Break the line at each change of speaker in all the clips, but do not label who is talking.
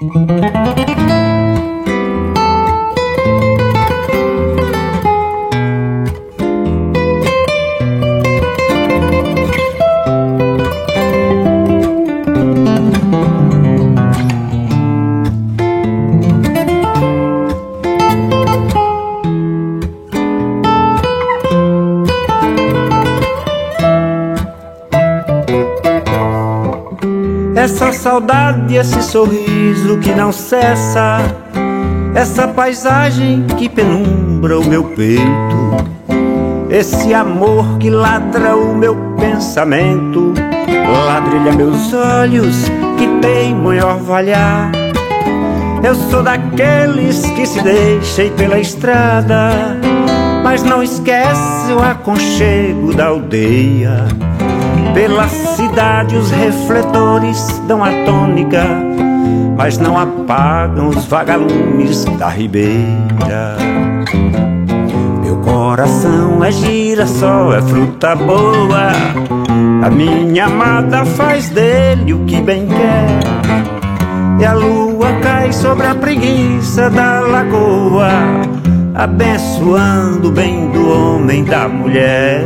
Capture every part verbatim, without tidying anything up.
Essa saudade, esse sorriso que não cessa, essa paisagem que penumbra o meu peito, esse amor que ladra o meu pensamento, ladrilha meus olhos que teimam em orvalhar. Eu sou daqueles que se deixam ir pela estrada, mas não esquece o aconchego da aldeia. Pela cidade os refletores dão a tônica, mas não apagam os vagalumes da ribeira. Meu coração é girassol, é fruta boa, a minha amada faz dele o que bem quer. E a lua cai sobre a preguiça da lagoa, abençoando o bem do homem, da mulher.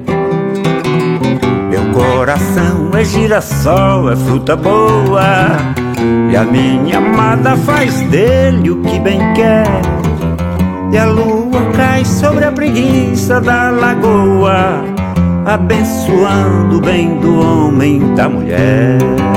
Coração é girassol, é fruta boa, e a minha amada faz dele o que bem quer. E a lua cai sobre a preguiça da lagoa, abençoando o bem do homem, da mulher.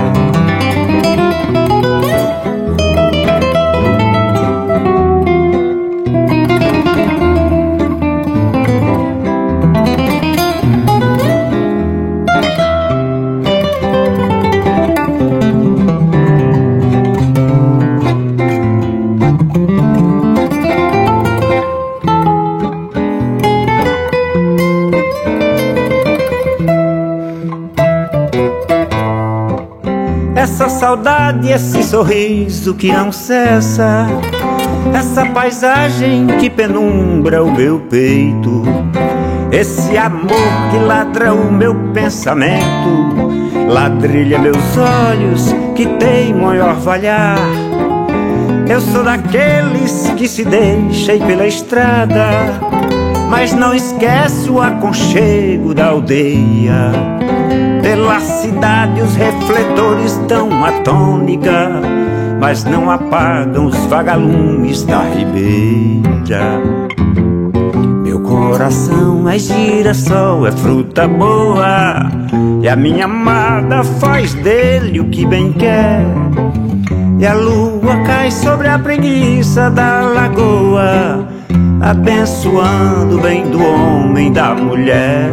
Essa saudade, esse sorriso que não cessa, essa paisagem que penumbra o meu peito, esse amor que ladra o meu pensamento, ladrilha meus olhos que teimam em orvalhar. Eu sou daqueles que se deixam ir pela estrada, mas não esquece o aconchego da aldeia. Pela cidade os refletores dão a tônica, mas não apagam os vagalumes da ribeira. Meu coração é girassol, é fruta boa, e a minha amada faz dele o que bem quer. E a lua cai sobre a preguiça da lagoa, abençoando o bem do homem, da mulher.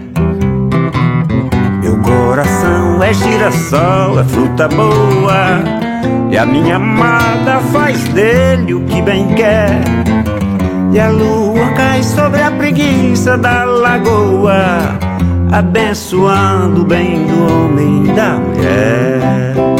Meu coração é girassol, é fruta boa, e a minha amada faz dele o que bem quer. E a lua cai sobre a preguiça da lagoa, abençoando o bem do homem, da mulher.